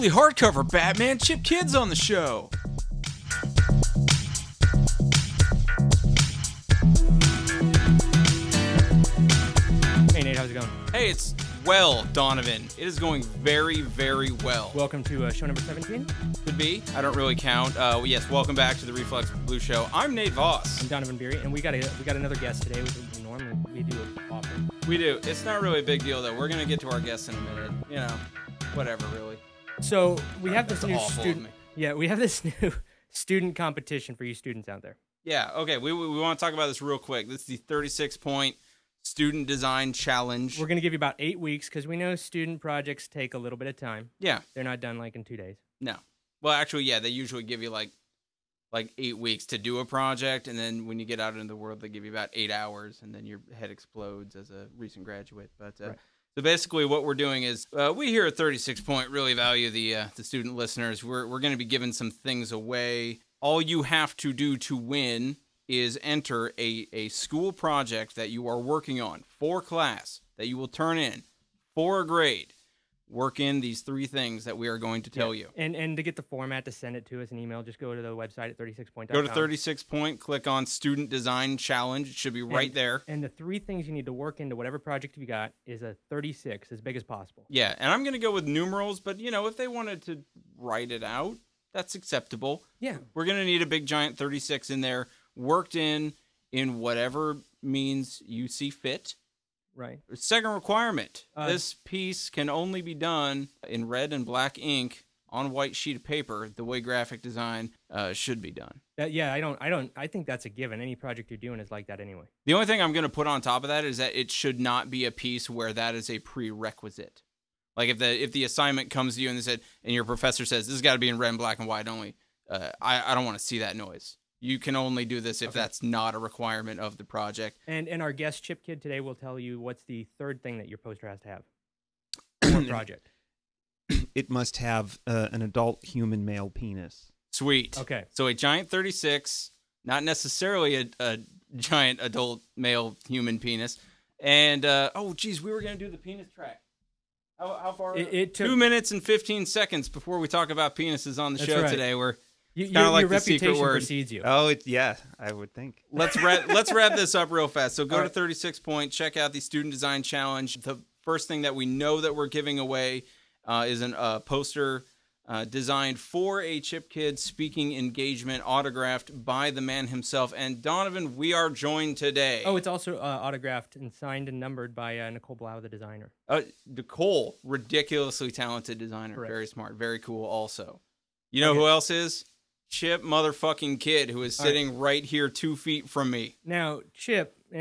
weekly hardcover Batman Chip Kids on the show. Hey Nate, how's it going? Hey, it's well, Donovan. It is going very, very well. Welcome to show number 17. Could be. I don't really count. Yes, welcome back to the Reflex Blue Show. I'm Nate Voss. I'm Donovan Beery, and we got another guest today. Normally we do it often. We do. It's not really a big deal though. We're gonna get to our guests in a minute. You know, whatever, really. So we have this That's new awful of student. me. Yeah, we have this new student competition for you students out there. Yeah. Okay. We want to talk about this real quick. This is the 36-point student design challenge. We're gonna give you about 8 weeks because we know student projects take a little bit of time. Yeah. They're not done like in 2 days. No. Well, actually, yeah. They usually give you like 8 weeks to do a project, and then when you get out into the world, they give you about 8 hours, and then your head explodes as a recent graduate. But Right. So basically, what we're doing is we here at 36 Point really value the student listeners. We're going to be giving some things away. All you have to do to win is enter a school project that you are working on for class that you will turn in for a grade. Work in these 3 things that we are going to tell you. And to get the format to send it to us an email, just go to the website at 36point.com. Go to 36 Point, click on Student Design Challenge. It should be right there. And the 3 things you need to work into whatever project you got is a 36, as big as possible. Yeah, and I'm going to go with numerals, but, you know, if they wanted to write it out, that's acceptable. Yeah. We're going to need a big, giant 36 in there, worked in whatever means you see fit. Right. Second requirement, this piece can only be done in red and black ink on white sheet of paper, the way graphic design should be done. I think that's a given. Any project you're doing is like that anyway. The only thing I'm going to put on top of that is that it should not be a piece where that is a prerequisite. Like if the assignment comes to you and your professor says this has got to be in red and black and white only, I don't want to see that noise. You can only do this if that's not a requirement of the project. And our guest Chip Kid today will tell you what's the 3rd thing that your poster has to have for a project. It must have an adult human male penis. Sweet. Okay. So a giant 36, not necessarily a giant adult male human penis. And, we were going to do the penis track. How far? It took 2 minutes and 15 seconds before we talk about penises on the show right. today. We're your kind of like the secret reputation word. precedes you. Oh, I would think. Let's wrap this up real fast. So go All to right. 36 Point, check out the Student Design Challenge. The first thing that we know that we're giving away is a poster designed for a Chip Kid speaking engagement, autographed by the man himself. And Donovan, we are joined today. Oh, it's also autographed and signed and numbered by Nicole Blau, the designer. Nicole, ridiculously talented designer, Correct. very smart, very cool. Also, you know who else is? Chip motherfucking Kid, who is sitting right here 2 feet from me. Now, Chip, and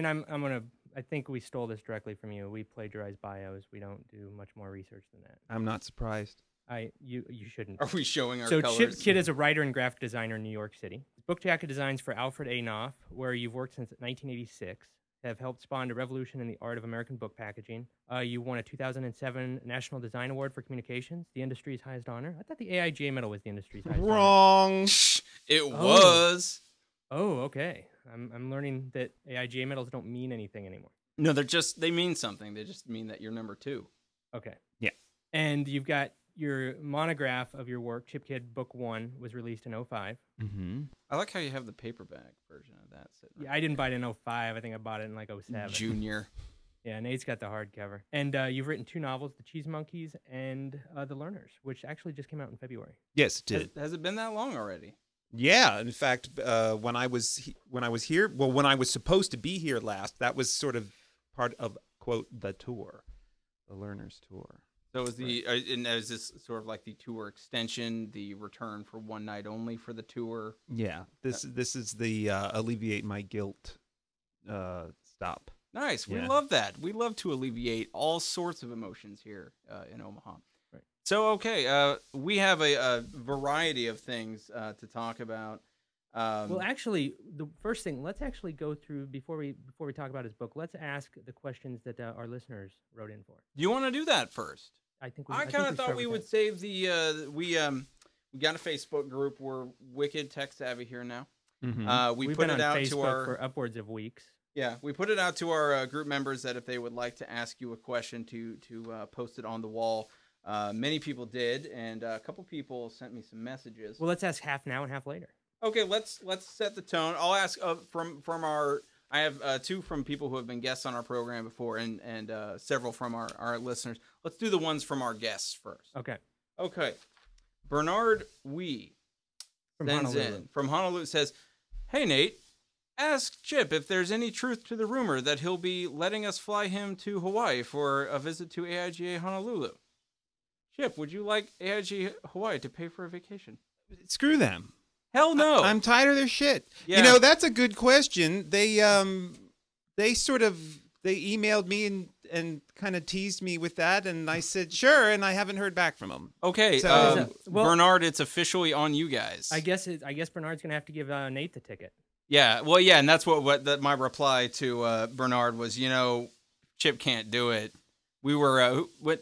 I think we stole this directly from you. We plagiarize bios. We don't do much more research than that. I'm not surprised. You shouldn't. Are we showing our So colors? Chip Kid is a writer and graphic designer in New York City. Book jacket designs for Alfred A. Knopf, where you've worked since 1986, have helped spawn a revolution in the art of American book packaging. You won a 2007 National Design Award for Communications, the industry's highest honor. I thought the AIGA medal was the industry's highest honor. Wrong. It was. Oh, okay. I'm learning that AIGA medals don't mean anything anymore. No, they mean something. They just mean that you're number 2. Okay. Yeah. And you've got your monograph of your work, Chip Kid Book 1, was released in 05. Mm-hmm. I like how you have the paperback version of that sitting Yeah, I didn't buy it in 05. I think I bought it in like 07. Junior. Yeah, Nate's got the hardcover. And you've written 2 novels, The Cheese Monkeys and The Learners, which actually just came out in February. Yes, it did. Has it been that long already? Yeah, in fact, when I was here, when I was supposed to be here last, that was sort of part of quote the tour, the Learners Tour. So is is this sort of like the tour extension, the return for one night only for the tour? Yeah, this is the alleviate my guilt stop. Nice. We Yeah. love that. We love to alleviate all sorts of emotions here in Omaha. Right. So, okay, we have a variety of things to talk about. Well, actually, the first thing, let's actually go through, before we talk about his book, let's ask the questions that our listeners wrote in for. Do you want to do that first? I think I kind of thought we would save the we got a Facebook group. We're wicked tech savvy here now. Mm-hmm. We We've put been it on out Facebook to our for upwards of weeks. Yeah, we put it out to our group members that if they would like to ask you a question to post it on the wall. Many people did, and a couple people sent me some messages. Well, let's ask half now and half later. Okay, let's set the tone. I'll ask from our. I have 2 from people who have been guests on our program before, and several from our listeners. Let's do the ones from our guests first. Okay. Bernard Wee From sends Honolulu. in from Honolulu, says, "Hey Nate, ask Chip if there's any truth to the rumor that he'll be letting us fly him to Hawaii for a visit to AIGA Honolulu. Chip, would you like AIGA Hawaii to pay for a vacation?" Screw them. Hell no. I'm tired of their shit. Yeah. You know, that's a good question. They emailed me and kind of teased me with that, and I said sure, and I haven't heard back from them. Okay, So- Well- Bernard, it's officially on you guys. I guess Bernard's gonna have to give Nate the ticket. Yeah, well, yeah, and that's what my reply to Bernard was. You know, Chip can't do it. We were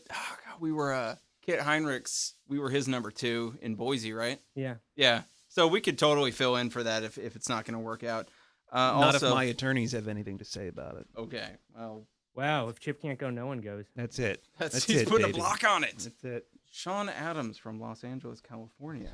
we were Kit Heinrichs. We were his number 2 in Boise, right? Yeah. Yeah, so we could totally fill in for that if it's not going to work out. Not also, if my attorneys have anything to say about it. okay. Well, Wow. If Chip can't go, no one goes. That's it. That's he's it, putting baby. a block on it. That's it. Sean Adams from Los Angeles, California,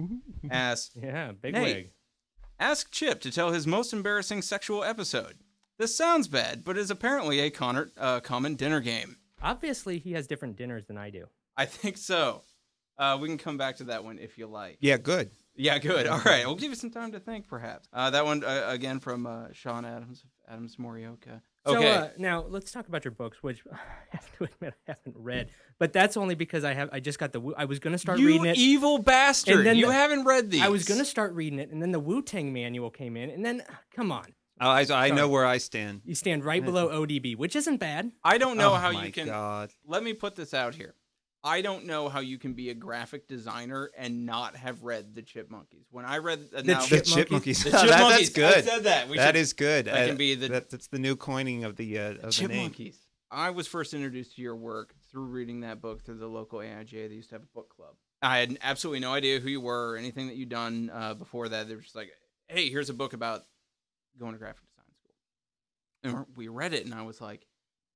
asks, Yeah. Big Nate. wig. Ask Chip to tell his most embarrassing sexual episode. This sounds bad, but is apparently a common dinner game. Obviously, he has different dinners than I do. I think so. We can come back to that one if you like. Yeah, good. Yeah, good. All right. We'll give you some time to think, perhaps. That one, again, from Sean Adams Morioka. Okay. So now let's talk about your books, which I have to admit I haven't read, but that's only because I just got I was gonna start you reading it. evil bastard. And then You haven't read these. I was gonna start reading it, and then the Wu-Tang manual came in, and then come on, I know where I stand. you stand right below ODB, which isn't bad. I don't know Oh how my you can. God. Let me put this out here. I don't know how you can be a graphic designer and not have read the Chipmunkies. When I read The now, The Chipmunkies. Chipmunkies. The That's Chipmunkies. good. I said that. That is good. that can be the- that's the new coining of the name. Chipmunkies. I was first introduced to your work through reading that book through the local AIGA. They used to have a book club. I had absolutely no idea who you were or anything that you'd done before that. They were just like, hey, here's a book about going to graphic design school. And we read it, and I was like,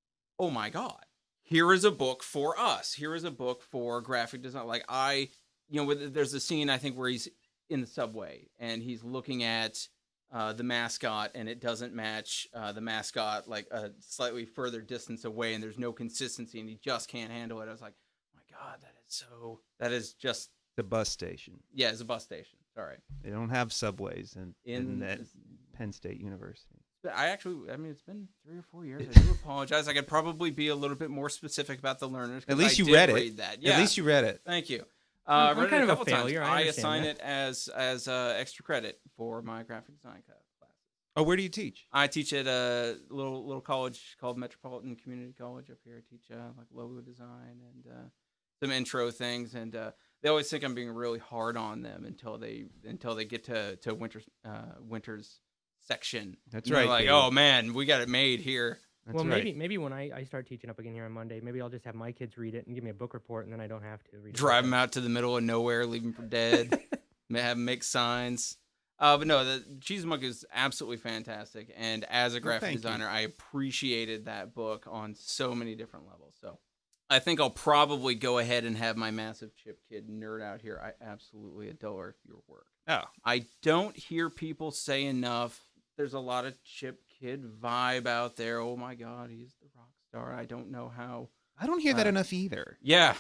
oh my God. Here is a book for us. Here is a book for graphic design. Like there's a scene, I think, where he's in the subway, and he's looking at the mascot, and it doesn't match the mascot like a slightly further distance away, and there's no consistency, and he just can't handle it. I was like, oh my God, that is just, The bus station. yeah, it's a bus station. Sorry. They don't have subways in In that Penn State University. It's been 3 or 4 years. I do apologize. I could probably be a little bit more specific about the learners. 'Cause At least I you did read it. read that. Yeah. At least you read it. Thank you. I'm Read it kind of a couple times. failure. I I understand assign that. it as extra credit for my graphic design class. Oh, where do you teach? I teach at a little college called Metropolitan Community College up here. I teach like logo design and some intro things, and they always think I'm being really hard on them until they get to Winter's section. That's And they're right, like, baby. oh man, we got it made here. That's Well, right. maybe when I start teaching up again here on Monday, maybe I'll just have my kids read it and give me a book report, and then I don't have to read it. Drive them out to the middle of nowhere, leave them for dead, have them make signs. But no, the Cheese Monkey is absolutely fantastic, and as a graphic thank you. designer, I appreciated that book on so many different levels. So I think I'll probably go ahead and have my massive Chip Kid nerd out here. I absolutely adore your work. Oh, I don't hear people say enough. There's a lot of Chip Kid vibe out there. Oh my God, he's the rock star. I don't know how. I don't hear that enough either. Yeah,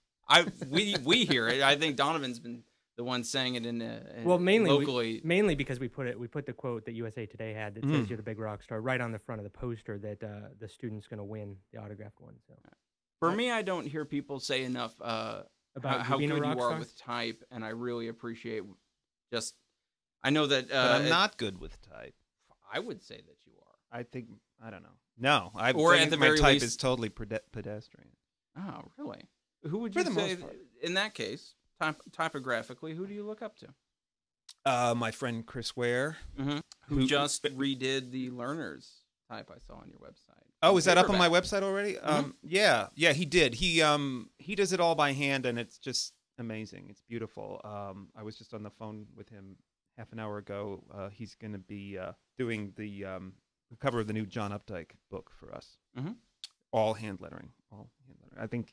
we hear it. I think Donovan's been the one saying it in Well, locally. mainly because we put the quote that USA Today had that says you're the big rock star right on the front of the poster that the student's going to win the autographed one. So For me, I don't hear people say enough about how being good a rock you are star? with type, and I really appreciate. Just, I know that. But I'm not good with type. I would say that you are. I think I don't know. No, I Or think at the my very type least- is totally pedestrian. Oh, really? Who would For you the say most part. in that case, typographically? Who do you look up to? My friend Chris Ware. Who Who- just redid the learners type I saw on your website? Oh, is that up on my Paperback. website already? Mhm. Yeah, he did. He does it all by hand, and it's just amazing. It's beautiful. I was just on the phone with him half an hour ago. He's going to be doing the cover of the new John Updike book for us. Mhm. All hand lettering. I think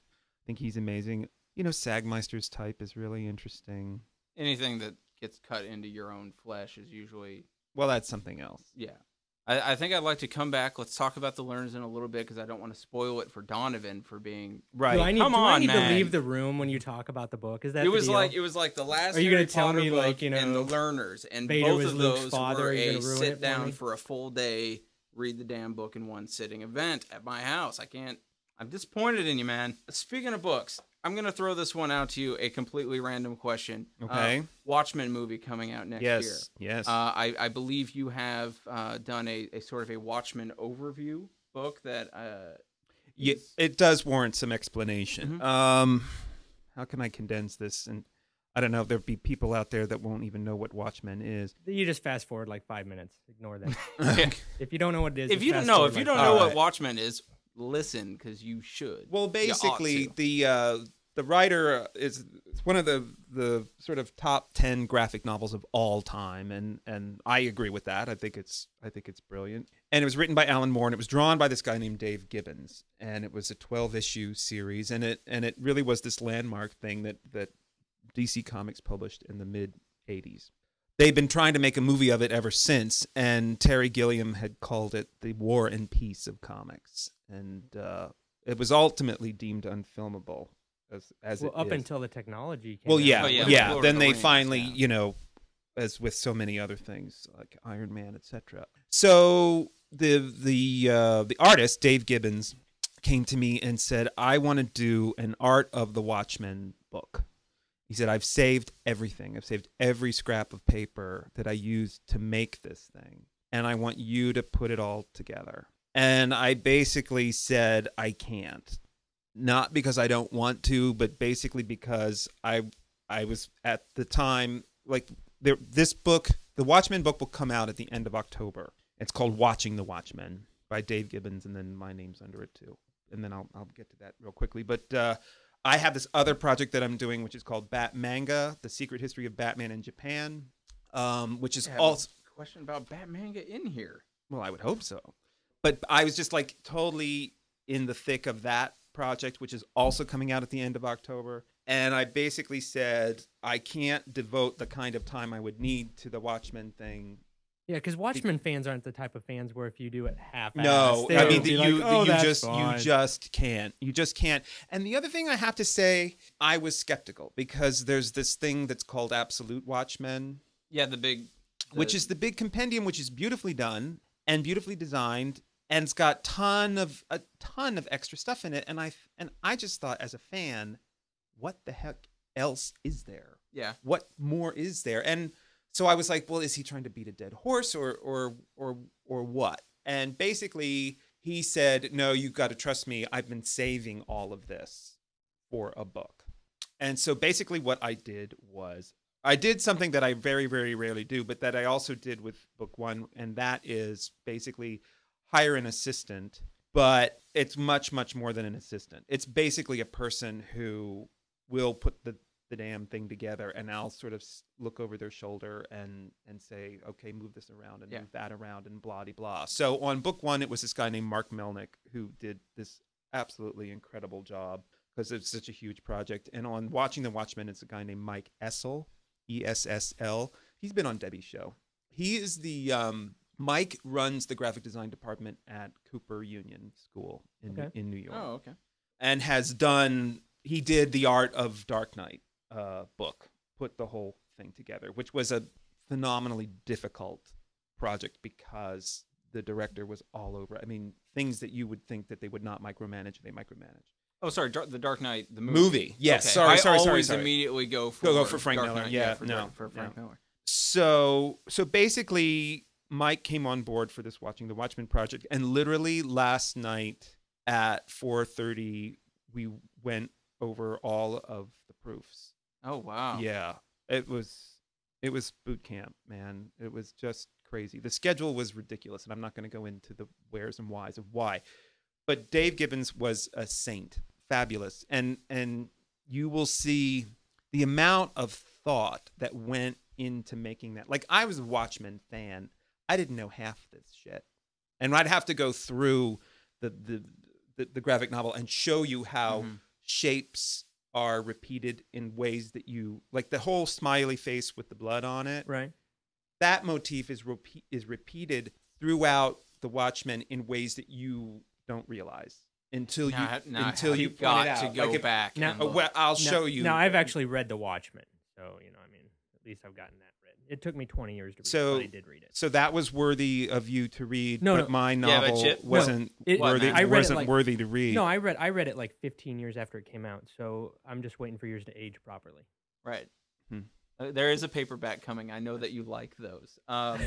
think he's amazing. You know, Sagmeister's type is really interesting. Anything that gets cut into your own flesh is usually, Well, that's something else. yeah. I think I'd like to come back. Let's talk about the learners in a little bit because I don't want to spoil it for Donovan for being Right. Do I need, Come do I on, need man. to leave the room when you talk about the book? Is that it was the deal? like the last Are you Harry gonna tell Potter me, book like, you and the know, learners, and Vader both was of Luke's those father? were Are you a gonna ruin it sit for down me? for a full day, read the damn book in one sitting event at my house. I'm disappointed in you, man. Speaking of books, I'm gonna throw this one out to you, a completely random question. Okay. Watchmen movie coming out next year. Yes. I believe you have done a sort of a Watchmen overview book that Yeah, is- it does warrant some explanation. Mhm. How can I condense this? And I don't know. There'll be people out there that won't even know what Watchmen is. You just fast forward like 5 minutes. Ignore them. Yeah. If you don't know what it is, if just you don't fast know forward if you like don't 5 know minutes. what Watchmen is, listen because you should. Well, You ought basically, to. the writer is one of the sort of top 10 graphic novels of all time, and I agree with that. I think it's brilliant. And it was written by Alan Moore, and it was drawn by this guy named Dave Gibbons, and it was a 12-issue series, and it really was this landmark thing that DC Comics published in the mid '80s. They've been trying to make a movie of it ever since, and Terry Gilliam had called it the War and Peace of comics, and it was ultimately deemed unfilmable as Well, it up is. until the technology came Well, out. yeah, Oh, yeah, yeah. Lord of Then the they Rings, finally, yeah. you know, as with so many other things like Iron Man, etc. So the artist Dave Gibbons came to me and said, "I want to do an Art of the Watchmen book." He said, "I've saved everything. I've saved every scrap of paper that I used to make this thing, and I want you to put it all together." And I basically said, "I can't." Not because I don't want to, but basically because I was at the time like this book, the Watchmen book, will come out at the end of October. It's called Watching the Watchmen by Dave Gibbons, and then my name's under it too. And then I'll get to that real quickly. But I have this other project that I'm doing, which is called Batmanga: The Secret History of Batman in Japan, which is I have also a question about Batmanga in here. well, I would hope so. But I was just like totally in the thick of that project, which is also coming out at the end of October. And I basically said, I can't devote the kind of time I would need to the Watchmen thing. Yeah, because Watchmen fans aren't the type of fans where if you do it half-assed, No, they I will mean, be you like, oh, that's just fine. you just can't. You just can't. And the other thing I have to say, I was skeptical because there's this thing that's called Absolute Watchmen, Yeah, the big, which is the big compendium, which is beautifully done and beautifully designed, and it's got a ton of extra stuff in it. And I just thought, as a fan, what the heck else is there? yeah. What more is there? And so I was like, well, is he trying to beat a dead horse or what? And basically, he said, no, you've got to trust me. I've been saving all of this for a book. And so basically, what I did was I did something that I very, very rarely do, but that I also did with book one, and that is basically hire an assistant, but it's much, much more than an assistant. It's basically a person who will put the damn thing together, and I'll sort of look over their shoulder and say, okay, move this around and move that around and blah, blah. So on book one, it was this guy named Mark Melnick who did this absolutely incredible job because it's such a huge project. And on Watching the Watchmen, it's a guy named Mike Essel, ESSL. He's been on Debbie's show. He is the Mike runs the graphic design department at Cooper Union School in New York. Oh, okay. And he did the Art of Dark Knight book, put the whole thing together, which was a phenomenally difficult project because the director was all over. I mean, things that you would think that they would not micromanage, they micromanage. Oh, sorry, The Dark Knight, the Movie, yes. Okay. Sorry. I always immediately go for Frank Dark Miller. Knight, Yeah, for Frank Miller. So basically, Mike came on board for this Watching the Watchmen project, and literally last night at 4:30, we went over all of the proofs. Oh, wow. Yeah, it was boot camp, man. It was just crazy. The schedule was ridiculous, and I'm not going to go into the wheres and whys of why. But Dave Gibbons was a saint, fabulous, and you will see the amount of thought that went into making that. Like, I was a Watchmen fan. I didn't know half this shit, and I'd have to go through the graphic novel and show you how shapes are repeated in ways that you like. The whole smiley face with the blood on it. Right. That motif is repeated throughout the Watchmen in ways that you don't realize until you point got it out. to go back. Now- and Oh, look. well, I'll show you. Now, I've actually read The Watchmen, so I mean, at least I've gotten that read. It took me 20 years to read So- it, but I did read it. So that was worthy of you to read, No, but no. my Yeah, but novel Chip- wasn't it- worthy. I read it wasn't like- worthy to read. No, I read it like 15 years after it came out, so I'm just waiting for yours to age properly. Right. Hmm. There is a paperback coming. I know that you like those.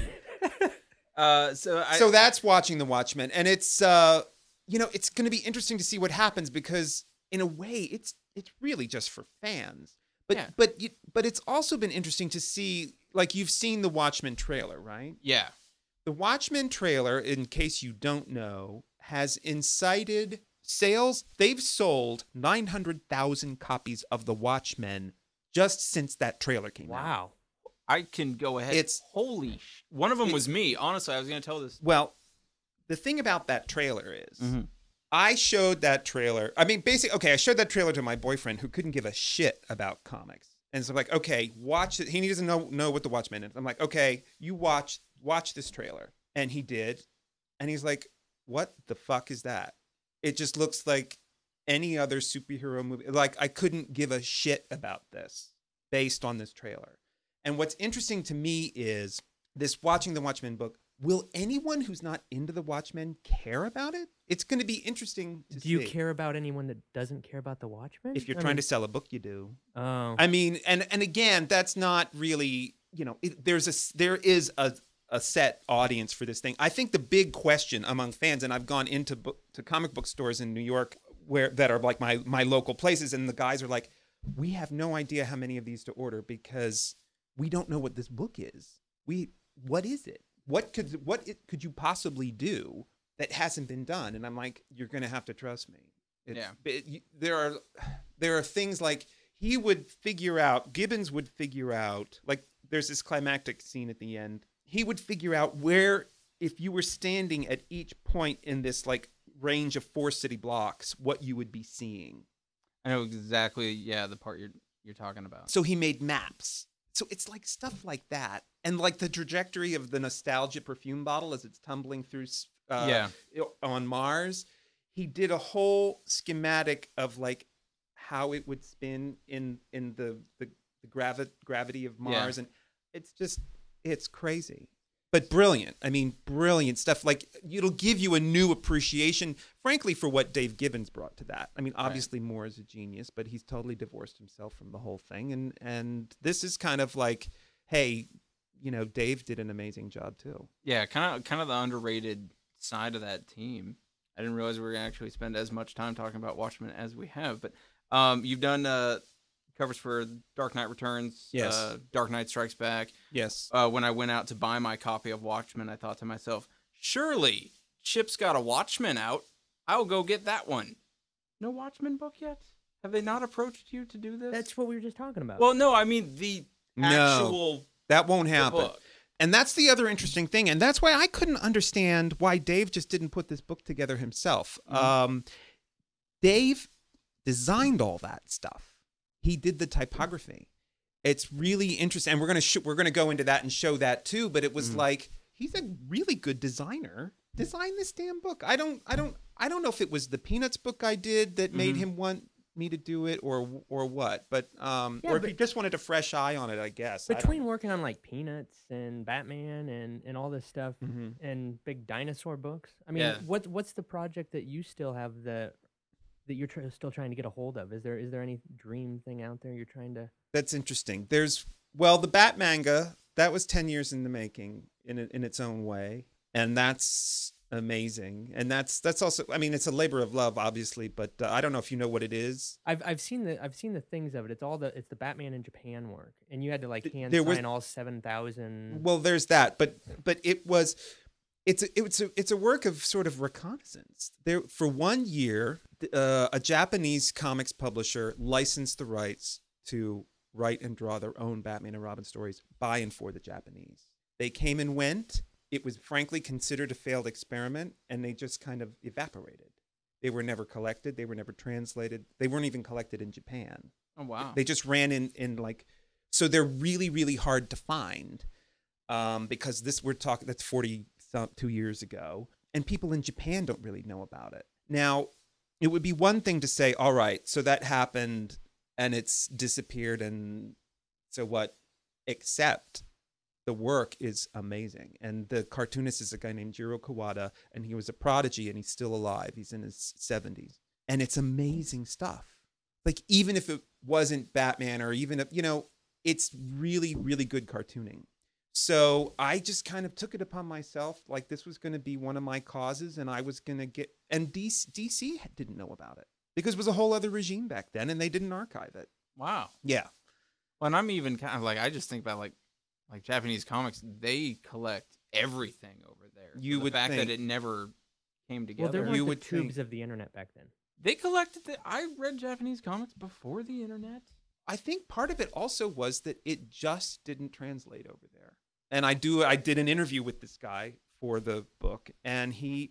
So that's watching the Watchmen, and it's it's going to be interesting to see what happens because in a way it's really just for fans. But Yeah. but it's also been interesting to see, like, you've seen the Watchmen trailer, right? yeah. The Watchmen trailer, in case you don't know, has incited sales. They've sold 900,000 copies of the Watchmen just since that trailer came out. Wow. I can go ahead. It's- holy. One of them was me. Honestly, I was going to tell this. Well, the thing about that trailer is, Mhm. I showed that trailer. I mean, basically, okay, I showed that trailer to my boyfriend who couldn't give a shit about comics. And so I'm like, okay, watch it. He doesn't know what the Watchmen is. I'm like, okay, you watch this trailer. And he did. And he's like, what the fuck is that? It just looks like any other superhero movie. Like, I couldn't give a shit about this based on this trailer. And what's interesting to me is this watching the Watchmen book. Will anyone who's not into the Watchmen care about it? It's going to be interesting to see. Do you care about anyone that doesn't care about The Watchmen? If you're trying to sell a book, you do. Oh. I mean, and again, that's not really, there is a set audience for this thing. I think the big question among fans, and I've gone into to comic book stores in New York that are like my local places, and the guys are like, we have no idea how many of these to order because we don't know what this book is. What is it? What could you possibly do that hasn't been done? And I'm like, you're going to have to trust me. There are things like Gibbons would figure out, like there's this climactic scene at the end. He would figure out where, if you were standing at each point in this like range of 4 city blocks, what you would be seeing. I know exactly. Yeah, the part you're talking about. So he made maps. So it's like stuff like that. And like the trajectory of the nostalgia perfume bottle as it's tumbling through on Mars. He did a whole schematic of like how it would spin in the gravity of Mars. Yeah. And it's crazy. But brilliant. I mean, brilliant stuff. Like, it'll give you a new appreciation, frankly, for what Dave Gibbons brought to that. I mean, obviously Moore is a genius, but he's totally divorced himself from the whole thing. And this is kind of like, hey, Dave did an amazing job too. Yeah, kind of the underrated side of that team. I didn't realize we were going to actually spend as much time talking about Watchmen as we have. But you've done covers for Dark Knight Returns, Yes. Dark Knight Strikes Back. Yes. When I went out to buy my copy of Watchmen, I thought to myself, surely Chip's got a Watchmen out. I'll go get that one. No Watchmen book yet? Have they not approached you to do this? That's what we were just talking about. Well, no, I mean the actual That won't happen. book. And that's the other interesting thing. And that's why I couldn't understand why Dave just didn't put this book together himself. Dave designed all that stuff. He did the typography. It's really interesting. And we're going to go into that and show that too. But it was like, he's a really good designer. Design this damn book. I don't know if it was the Peanuts book I did that made him want me to do it or what, but or if he just wanted a fresh eye on it, I guess. Between working on like Peanuts and Batman and all this stuff Mhm. and big dinosaur books, I mean, Yeah. what's the project that you still have that you're still trying to get a hold of? Is there any dream thing out there you're trying to? That's interesting. The Bat manga that was 10 years in the making in its own way, and that's amazing. And that's also, I mean, it's a labor of love, obviously, but I don't know if you know what it is. I've seen the things of it. It's the Batman in Japan work, and you had to like hand There was- sign all 7,000. Well, there's that, but it's a work of sort of reconnaissance. There, for 1 year, a Japanese comics publisher licensed the rights to write and draw their own Batman and Robin stories by and for the Japanese. They came and went. It was frankly considered a failed experiment, and they just kind of evaporated. They were never collected. They were never translated. They weren't even collected in Japan. Oh wow. They just ran in like, so they're really, really hard to find, because we're talking, that's 42 years ago, and people in Japan don't really know about it. Now, it would be one thing to say, all right, so that happened and it's disappeared, and so what? Except the work is amazing. And the cartoonist is a guy named Jiro Kawada, and he was a prodigy, and he's still alive. He's in his 70s. And it's amazing stuff. Like, even if it wasn't Batman, or even if, it's really, really good cartooning. So I just kind of took it upon myself, like this was going to be one of my causes, and I was going to get, and DC didn't know about it because it was a whole other regime back then, and they didn't archive it. Wow. Yeah. Well, and I'm even kind of like, I just think about like Japanese comics, they collect everything over there. You So the would fact think. that it never came together. Well, there You weren't would the tubes think. of the internet back then. They collected I read Japanese comics before the internet. I think part of it also was that it just didn't translate over there. And I did an interview with this guy for the book, and he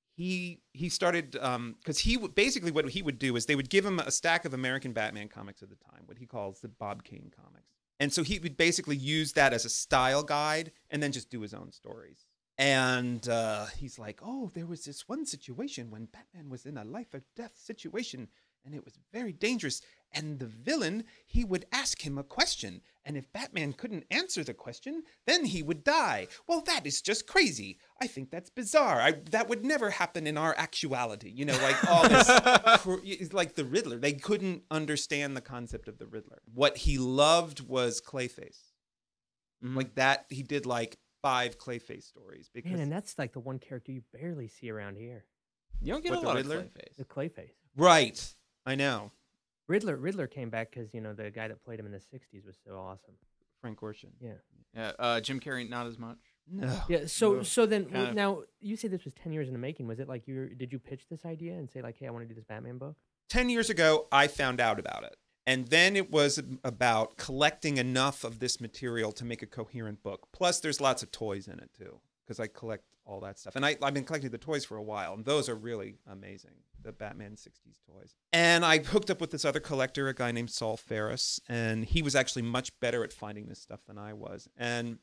started, because basically what he would do is they would give him a stack of American Batman comics at the time, what he calls the Bob Kane comics. And so he would basically use that as a style guide and then just do his own stories. And he's like, oh, there was this one situation when Batman was in a life or death situation, and it was very dangerous. And the villain, he would ask him a question. And if Batman couldn't answer the question, then he would die. Well, that is just crazy. I think that's bizarre. That would never happen in our actuality. Like all this, it's like the Riddler. They couldn't understand the concept of the Riddler. What he loved was Clayface. Mhm. Like that, he did like 5 Clayface stories. Because Man, and that's like the one character you barely see around here. You don't get What, a the lot Riddler? of Clayface. The Clayface. Right. I know. Riddler came back because the guy that played him in the '60s was so awesome. Frank Gorshin. Yeah. Yeah, Jim Carrey, not as much. No. Yeah. So then kind of- now you say this was 10 years in the making. Was it like did you pitch this idea and say like, hey, I want to do this Batman book? 10 years ago, I found out about it. And then it was about collecting enough of this material to make a coherent book. Plus, there's lots of toys in it, too, because I collect all that stuff. And I've been collecting the toys for a while, and those are really amazing, the Batman 60s toys. And I hooked up with this other collector, a guy named Saul Ferris, and he was actually much better at finding this stuff than I was. And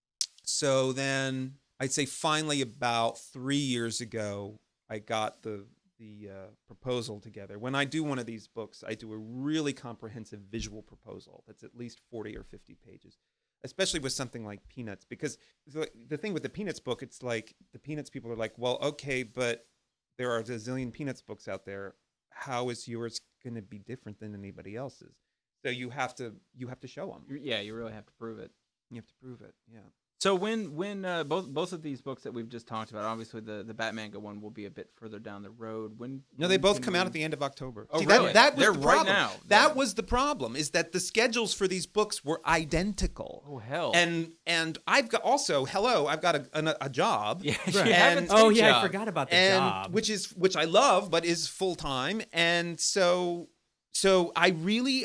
so then I'd say finally about 3 years ago, I got the proposal together. When I do one of these books, I do a really comprehensive visual proposal that's at least 40 or 50 pages, especially with something like Peanuts. Because the thing with the Peanuts book, it's like the Peanuts people are like, well, okay, but there are a zillion Peanuts books out there. How is yours going to be different than anybody else's? So you have to show them. Yeah, you really have to prove it. You have to prove it. Yeah. So when both of these books that we've just talked about, obviously the Batmanga one will be a bit further down the road. No, they both come out at the end of October. Oh, See, really? that was They're the right problem. now. That was the problem, is that the schedules for these books were identical. Oh hell! And I've got I've got a job. Yeah, Right. you have a And- day Oh yeah, I job. forgot about the and job. which I love, but is full time. And so I really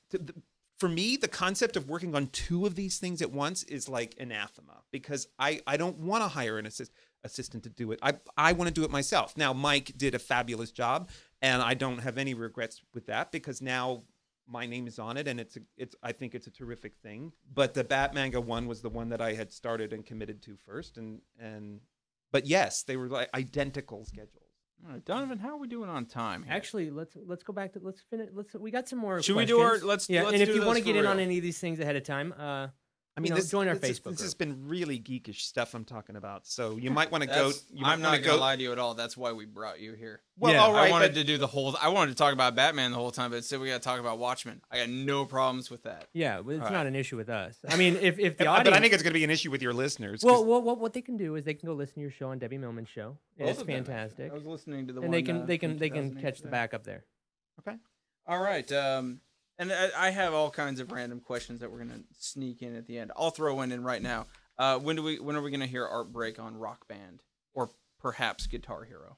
for me, the concept of working on 2 of these things at once is like anathema, because I don't want to hire an assistant to do it. I want to do it myself. Now, Mike did a fabulous job, and I don't have any regrets with that, because now my name is on it, and I think it's a terrific thing. But the Batmanga one was the one that I had started and committed to first, but yes, they were like identical schedules. All right, Donovan, how are we doing on time? Here? Actually, let's go back to let's finish. We got some more. Should we do our? questions. Let's Yeah, let's and if do you want to this get for in on real. any of these things ahead of time, I mean, join our this Facebook This has group. been really geekish stuff I'm talking about. So you might want to go. That's- You might I'm want not to gonna go. lie to you at all. That's why we brought you here. Well, Yeah, all right. I wanted but- to do the whole. I wanted to talk about Batman the whole time, but instead we got to talk about Watchmen. I got no problems with that. yeah, well, it's All not right. an issue with us. I mean, if the but audience, I think it's going to be an issue with your listeners. 'cause- well, what they can do is they can go listen to your show on Debbie Millman's show. And Both it's of them, actually. fantastic, I was listening to the and one. they can from catch the 2008. back up there. All right. And I have all kinds of random questions that we're gonna sneak in at the end. I'll throw one in right now. When are we gonna hear Art Break on Rock Band or perhaps Guitar Hero?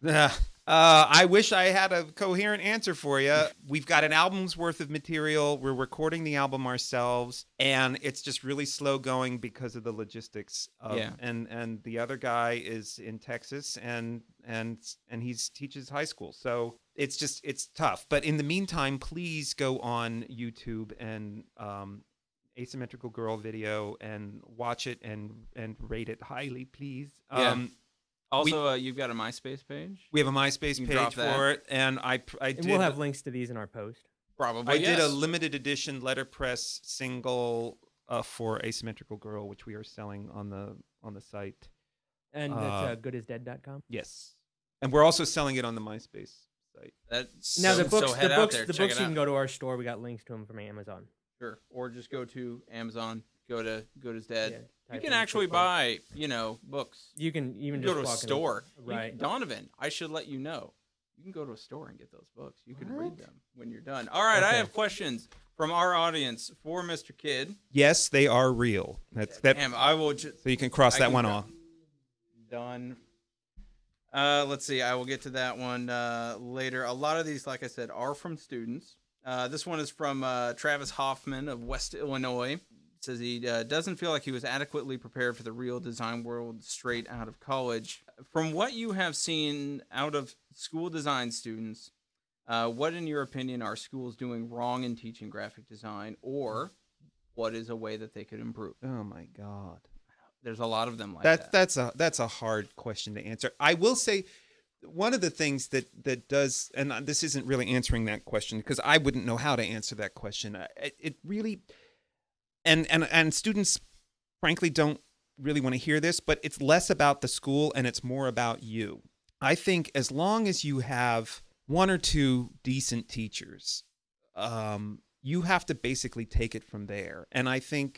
I wish I had a coherent answer for you. We've got an album's worth of material. We're recording the album ourselves, and it's just really slow going because of the logistics. Yeah. And the other guy is in Texas, and and he's teaches high school. So it's tough. But in the meantime, please go on YouTube and Asymmetrical Girl video and watch it and rate it highly, please. Yeah. Also, you've got a MySpace page. We have a MySpace page for it, and we'll have links to these in our post. Probably. I did a limited edition letterpress single for Asymmetrical Girl, which we are selling on the site. And that's goodisdead.com. Yes, and we're also selling it on the MySpace site. Now the books you can go to our store. We got links to them from Amazon. Sure, or just go to Amazon. Go to Good is Dead. Yeah, you can actually buy, books. You can even go to a store. Right, Donovan, I should let you know. You can go to a store and get those books. You can read them when you're done. All right, I have questions from our audience for Mr. Kidd. Yes, they are real. That's that. Damn, I will just. So you can cross that one off. Done. Let's see. I will get to that one later. A lot of these, like I said, are from students. This one is from Travis Hoffman of West Illinois. It says he doesn't feel like he was adequately prepared for the real design world straight out of college. From what you have seen out of school design students, what, in your opinion, are schools doing wrong in teaching graphic design, or what is a way that they could improve? Oh my God. There's a lot of them like that. That's a hard question to answer. I will say one of the things that does, and this isn't really answering that question because I wouldn't know how to answer that question. It really, and students frankly don't really want to hear this, but it's less about the school and it's more about you. I think as long as you have one or two decent teachers, you have to basically take it from there. And I think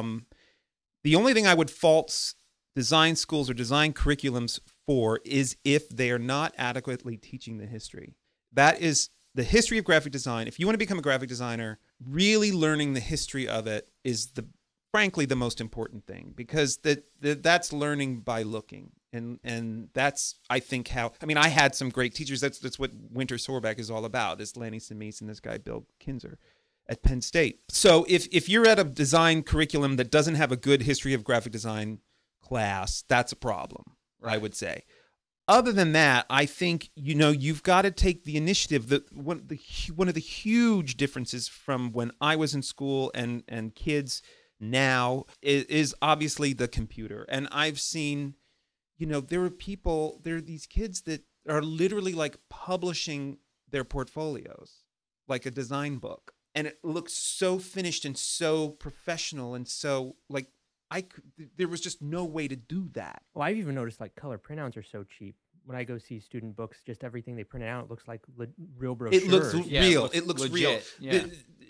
the only thing I would fault design schools or design curriculums for is if they are not adequately teaching the history. That is the history of graphic design. If you want to become a graphic designer, really learning the history of it is frankly the most important thing, because that's learning by looking. And that's, I think, I had some great teachers. That's what Winter Sorbeck is all about, is Lanny Simise and this guy Bill Kinzer at Penn State. So if you're at a design curriculum that doesn't have a good history of graphic design class, that's a problem, right. I would say. Other than that, I think, you've got to take the initiative. One of the huge differences from when I was in school and kids now is obviously the computer. And I've seen, there are these kids that are literally like publishing their portfolios, like a design book. And it looks so finished and so professional and so like there was just no way to do that. Well, I've even noticed like color printouts are so cheap. When I go see student books, just everything they print out looks like real brochures. It looks real. It looks real. Yeah.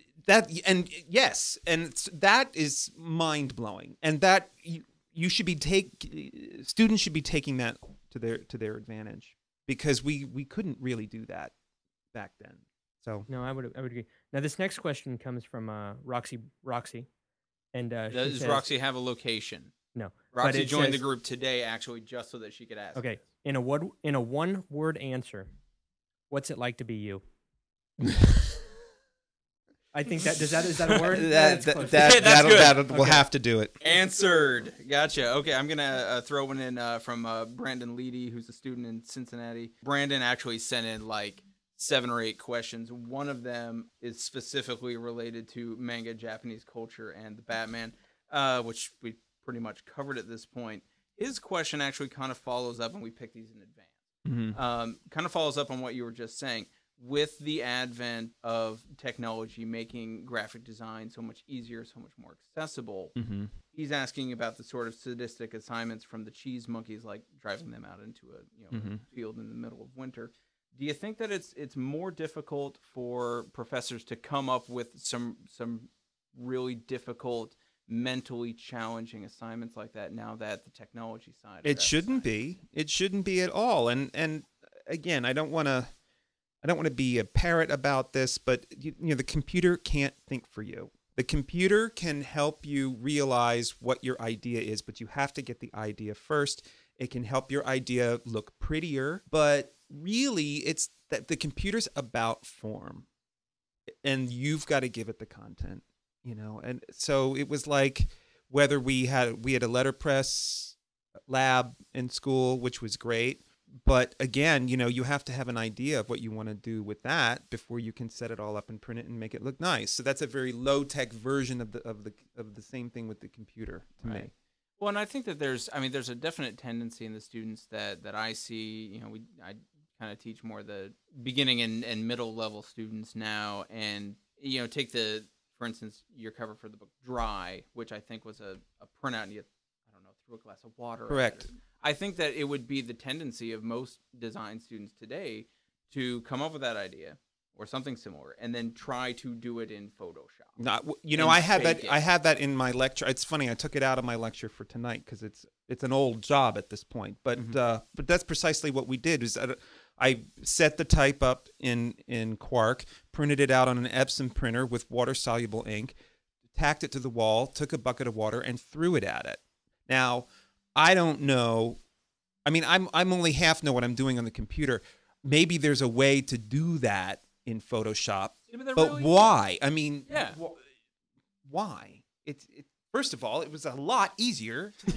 That is mind blowing. And that you should be students should be taking that to their advantage, because we couldn't really do that back then. So no, I would agree. Now this next question comes from Roxy, and does Roxy have a location? No, Roxy joined the group today actually just so that she could ask. Okay, in a one-word answer, what's it like to be you? I think is that a word? We'll have to do it. Answered. Gotcha. Okay, I'm gonna throw one in from Brandon Leedy, who's a student in Cincinnati. Brandon actually sent in like 7 or 8 questions. One of them is specifically related to manga Japanese culture and the Batman, which we pretty much covered at this point. His question actually kind of follows up, and we picked these in advance. Mm-hmm. Kind of follows up on what you were just saying. With the advent of technology making graphic design so much easier, so much more accessible, he's asking about the sort of sadistic assignments from the cheese monkeys, like driving them out into a field in the middle of winter. Do you think that it's more difficult for professors to come up with some really difficult, mentally challenging assignments like that now that the technology side? It shouldn't be. It shouldn't be at all. And again, I don't want to be a parrot about this, but the computer can't think for you. The computer can help you realize what your idea is, but you have to get the idea first. It can help your idea look prettier, but really it's that the computer's about form, and you've got to give it the content, and so it was like whether we had a letterpress lab in school, which was great, But again, you have to have an idea of what you want to do with that before you can set it all up and print it and make it look nice. So that's a very low tech version of the same thing with the computer to me. Well, and I think that there's a definite tendency in the students that I see. I kind of teach more the beginning and middle level students now, and take for instance, your cover for the book Dry, which I think was a printout, and you, I don't know, threw a glass of water. Correct. I think that it would be the tendency of most design students today to come up with that idea or something similar, and then try to do it in Photoshop. I had that in my lecture. It's funny, I took it out of my lecture for tonight because it's an old job at this point. But but that's precisely what we did. I set the type up in Quark, printed it out on an Epson printer with water-soluble ink, tacked it to the wall, took a bucket of water, and threw it at it. Now, I don't know. I mean, I'm only half know what I'm doing on the computer. Maybe there's a way to do that in Photoshop, but why? I mean, why? It's first of all, it was a lot easier to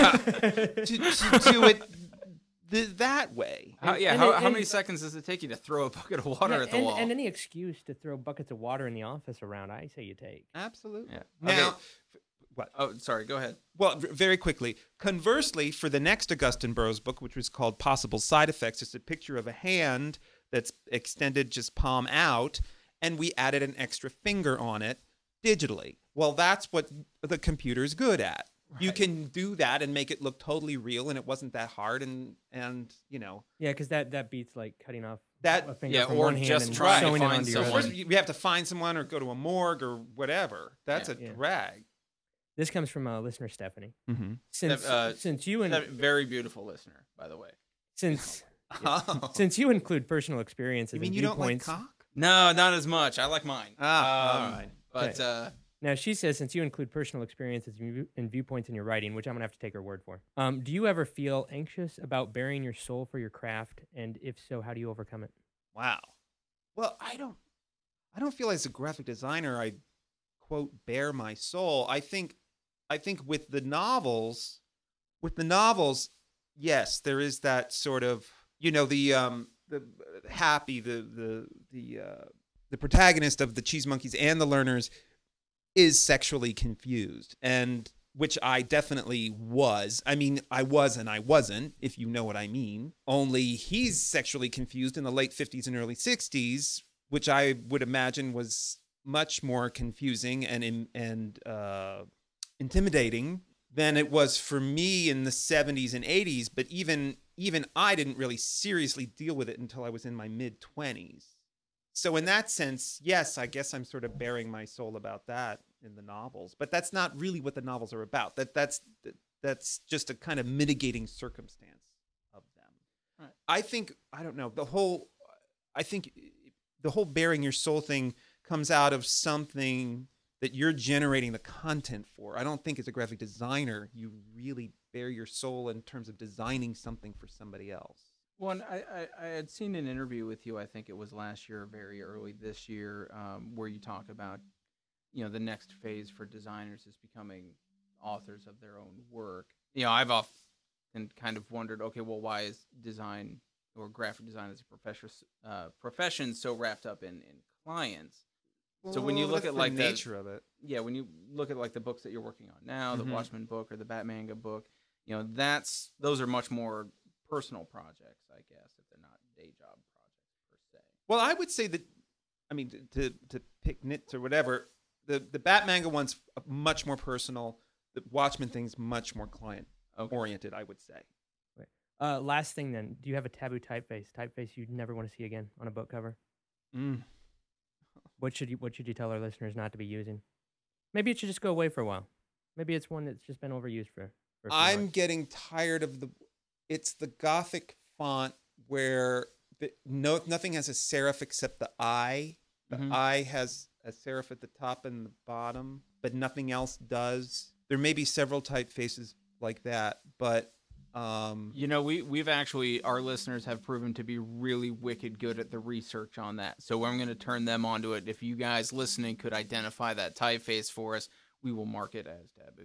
do it that way. How many seconds does it take you to throw a bucket of water at the wall? And any excuse to throw buckets of water in the office around, I say you take. Absolutely. Yeah. Now, Okay. what? Oh, sorry. Go ahead. Well, very quickly. Conversely, for the next Augustine Burroughs book, which was called Possible Side Effects, it's a picture of a hand that's extended just palm out, and we added an extra finger on it digitally. Well, that's what the computer's good at. Right. You can do that and make it look totally real, and it wasn't that hard, and Yeah, because that beats like cutting off that a finger from or one hand just and trying to sewing it find onto your someone. other. First, you have to find someone or go to a morgue or whatever. That's a drag. This comes from listener Stephanie. Mm-hmm. Since you and very beautiful listener, by the way. Since Oh. since you include personal experiences You mean and you don't like viewpoints, cock? No, not as much. I like mine. All right. But now she says since you include personal experiences and viewpoints in your writing, which I'm gonna have to take her word for. Do you ever feel anxious about bearing your soul for your craft, and if so, how do you overcome it? Wow. Well, I don't feel as a graphic designer I quote bare my soul. I think with the novels, yes, there is that sort of, the Happy, the protagonist of the Cheese Monkeys and the Learners is sexually confused, and which I definitely was. I mean, I was and I wasn't, if you know what I mean. Only he's sexually confused in the late 50s and early 60s, which I would imagine was much more confusing and intimidating than it was for me in the 70s and 80s. But even I didn't really seriously deal with it until I was in my mid-20s. So in that sense, yes, I guess I'm sort of bearing my soul about that in the novels. But that's not really what the novels are about. That's just a kind of mitigating circumstance of them. Right. I think the whole bearing your soul thing comes out of something that you're generating the content for. I don't think as a graphic designer you really bear your soul in terms of designing something for somebody else. Well, I had seen an interview with you, I think it was last year, very early this year, where you talk about, the next phase for designers is becoming authors of their own work. I've often kind of wondered, okay, well, why is design or graphic design as a profession so wrapped up in clients? So when you look at like the nature of it, when you look at like the books that you're working on now, the Watchmen book or the Batmanga book, those are much more personal projects, I guess, if they're not day job projects per se. Well, I would say that, I mean, to pick nits or whatever, the Batmanga one's much more personal. The Watchmen thing's much more client oriented, I would say. Right. Last thing then, do you have a taboo typeface you'd never want to see again on a book cover? What should you tell our listeners not to be using? Maybe it should just go away for a while. Maybe it's one that's just been overused for a few I'm months. getting tired of it's the Gothic font where nothing has a serif except the I. The I has a serif at the top and the bottom, but nothing else does. There may be several typefaces like that, but we've actually, our listeners have proven to be really wicked good at the research on that. So I'm going to turn them onto it. If you guys listening could identify that typeface for us, we will mark it as taboo.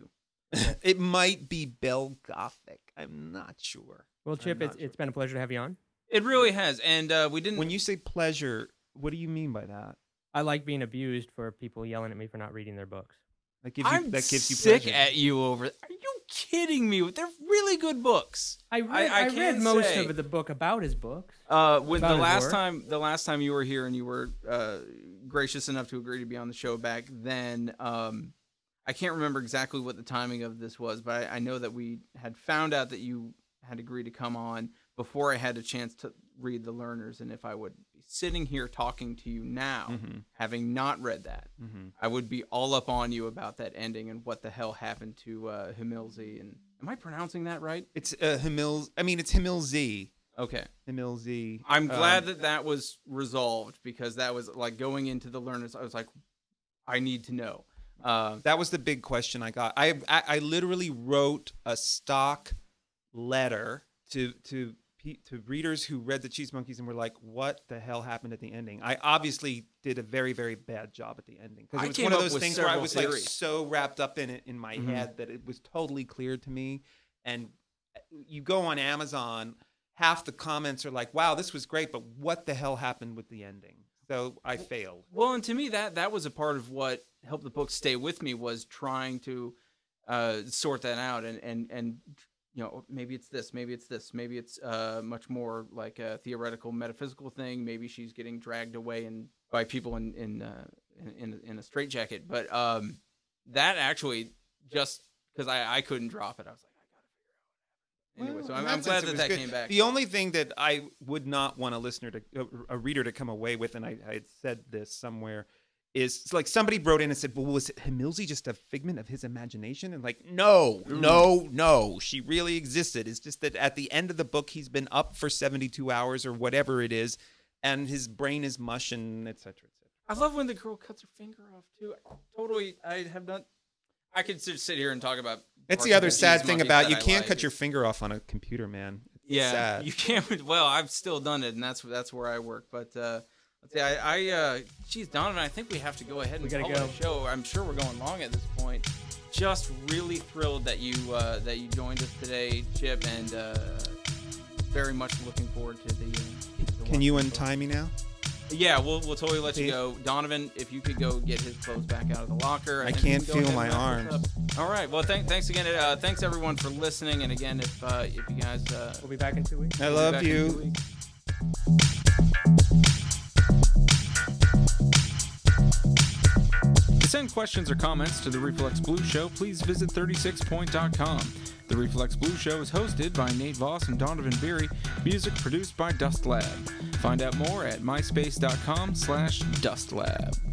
It might be Bell Gothic. I'm not sure. Well, Chip, not it's been a pleasure to have you on. It really has, and we didn't. When you say pleasure, what do you mean by that? I like being abused for people yelling at me for not reading their books. That gives I'm you sick pleasure. at you over. Are you kidding me? They're really good books. I read can't most say. of the book about his books. When About his the last time you were here and you were gracious enough to agree to be on the show back then, I can't remember exactly what the timing of this was, but I know that we had found out that you had agreed to come on before I had a chance to read The Learners, and if I would be sitting here talking to you now, having not read that, I would be all up on you about that ending and what the hell happened to Himilzi. And am I pronouncing that right? It's it's Himilzi. Okay. Himilzi. I'm glad that was resolved, because that was like going into The Learners. I was like, I need to know. That was the big question I got. I literally wrote a stock letter to readers who read the Cheese Monkeys and were like, "What the hell happened at the ending?" I obviously did a very, very bad job at the ending, because it was one of those things where I was like so wrapped up in it in my head that it was totally clear to me. And you go on Amazon, half the comments are like, "Wow, this was great, but what the hell happened with the ending?" So I failed. Well, and to me, that was a part of what helped the book stay with me, was trying to sort that out, and you know, maybe it's this, maybe it's this, maybe it's much more like a theoretical, metaphysical thing. Maybe she's getting dragged away by people in a straitjacket. But that actually, just because I couldn't drop it, I was like, I gotta figure out what happened. Anyway, so I'm glad that came back. The only thing that I would not want a reader to come away with, and I had said this somewhere, is like somebody wrote in and said, "Well, was Himilzi just a figment of his imagination?" And like, no, she really existed. It's just that at the end of the book, he's been up for 72 hours or whatever it is, and his brain is mush, and et cetera, et cetera. I love when the girl cuts her finger off too. I could just sit here and talk about. That's the other sad thing about you can't cut your finger off on a computer, man. It's sad. You can't. Well, I've still done it, and that's where I work. But let's see. Geez, Donovan, I think we have to go ahead and call it a show. I'm sure we're going long at this point. Just really thrilled that you joined us today, Chip, and very much looking forward to the. Can you untie me now? Yeah, we'll totally let you go. Donovan, if you could go get his clothes back out of the locker. I can't feel my arms. All right. Well, thanks again. Thanks everyone for listening. And again, if you guys, we'll be back in 2 weeks. I love you. To send questions or comments to the Reflex Blue Show, please visit 36point.com. The Reflex Blue Show is hosted by Nate Voss and Donovan Beery. Music produced by Dust Lab. Find out more at myspace.com/DustLab.